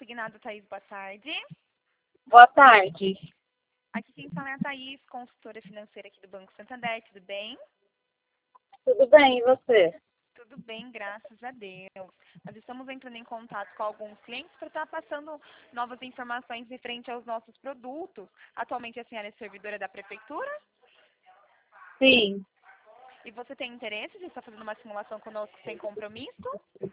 Consignado, Thaís, boa tarde. Boa tarde. Aqui quem fala é a Thaís, consultora financeira aqui do Banco Santander, tudo bem? Tudo bem, e você? Tudo bem, graças a Deus. Nós estamos entrando em contato com alguns clientes para estar passando novas informações referente aos nossos produtos. Atualmente a senhora é servidora da Prefeitura Sim. e você tem interesse de estar fazendo uma simulação conosco sem compromisso?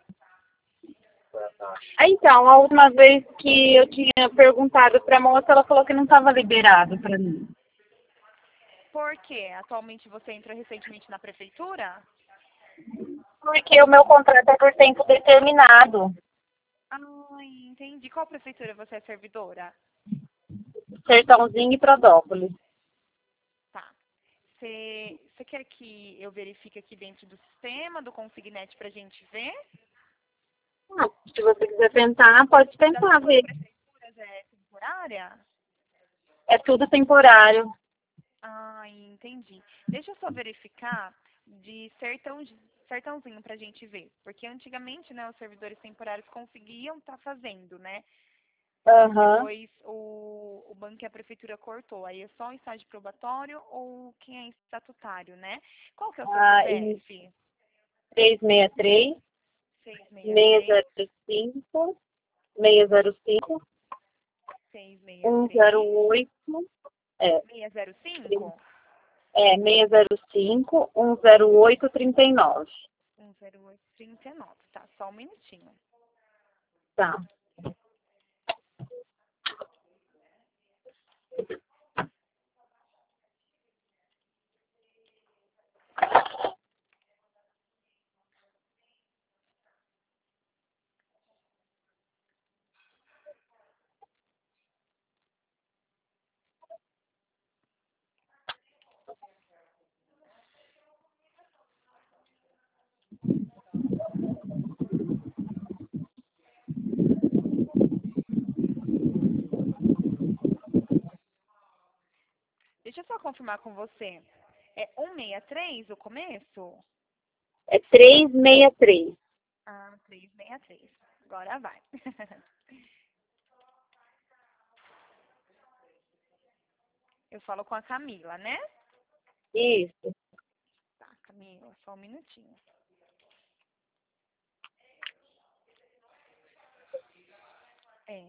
Então, a última vez que eu tinha perguntado para a moça, ela falou que não estava liberado para mim. Por quê? Atualmente você entrou recentemente na Prefeitura? Porque o meu contrato é por tempo determinado. Entendi. Qual prefeitura você é servidora? Sertãozinho e Prodópolis. Tá. Você quer que eu verifique aqui dentro do sistema, do Consignet, para a gente ver? Ah, se você quiser tentar, pode Das tentar suas ver. prefeituras é temporária? É tudo temporário. Entendi. Deixa eu só verificar de Sertãozinho para a gente ver. Porque antigamente, né, os servidores temporários conseguiam estar fazendo, né? Aham. Depois o banco e a prefeitura cortou. Aí é só o estágio probatório ou quem é estatutário, né? Qual que é o seu E CPF? 363, 663 605, 605, 663 108, é, 605 605, 108, 39. 10839. Tá, só um minutinho. Tá. Deixa eu só confirmar com você. É 163 o começo? É 363. 363. Agora vai. Eu falo com a Camila, né? Isso. Tá, Camila, só um minutinho. É.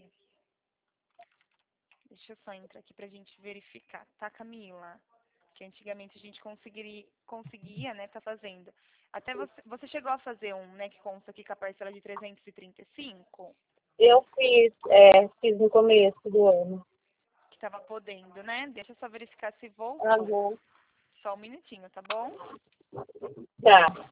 Deixa eu só entrar aqui pra gente verificar, tá, Camila? Que antigamente a gente conseguia, né, tá fazendo. Até você chegou a fazer um, né, que consta aqui com a parcela de 335, Eu fiz no começo do ano. que tava podendo, né? Deixa eu só verificar se Ah, voltou. bom. Só um minutinho, tá bom? Tá.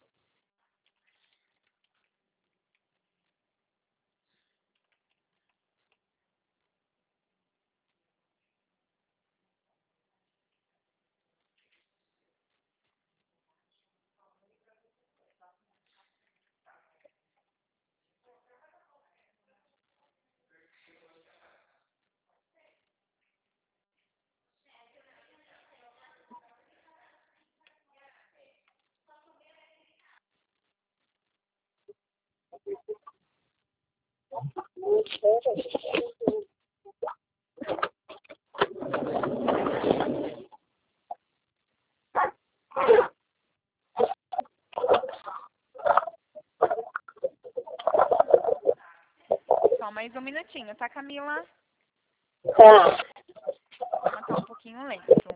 Só mais um minutinho, tá, Camila? Tá. O sistema tá um pouquinho lento.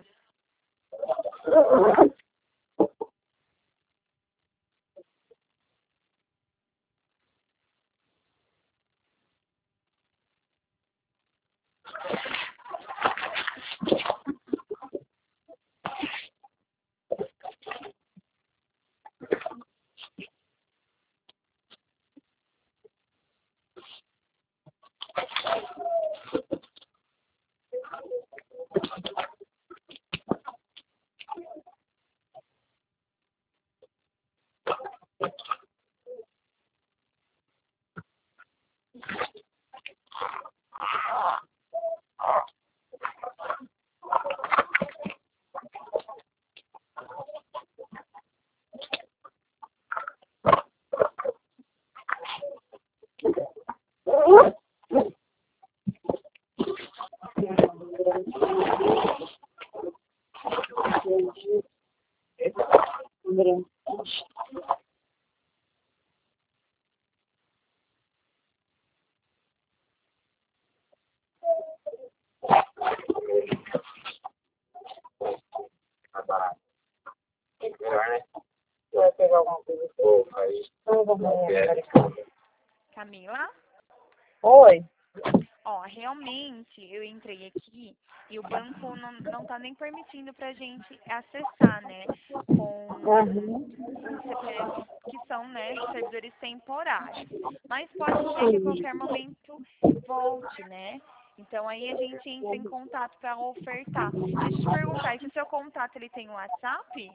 Camila? Oi. Ó, realmente eu entrei aqui e o banco não tá nem permitindo pra gente acessar, né? Com Uhum. os CPFs que são, né, servidores temporários. Mas pode ser que a Sim. qualquer momento volte, né? Então aí a gente entra em contato para ofertar. Deixa eu te perguntar, esse seu contato ele tem um WhatsApp?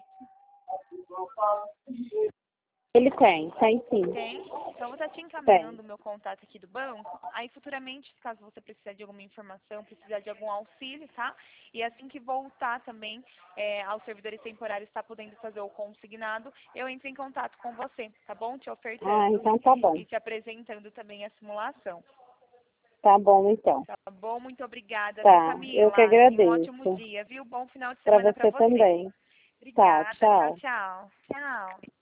Ele tem sim. Tem? Então, eu vou estar te Tem. encaminhando o meu contato aqui do banco. Aí, futuramente, caso você precisar de alguma informação, precisar de algum auxílio, tá? E assim que voltar também aos servidores temporários, está podendo fazer o consignado, eu entro em contato com você, tá bom? Te Ah, ofertando então tá bom. e te apresentando também a simulação. Tá bom, então. Tá bom? Muito obrigada, viu, Tá, eu que Camila? E um ótimo agradeço. dia, viu? Bom final de Pra semana para você você. também. Tá, Obrigada. Tchau, tchau. tchau. Tchau.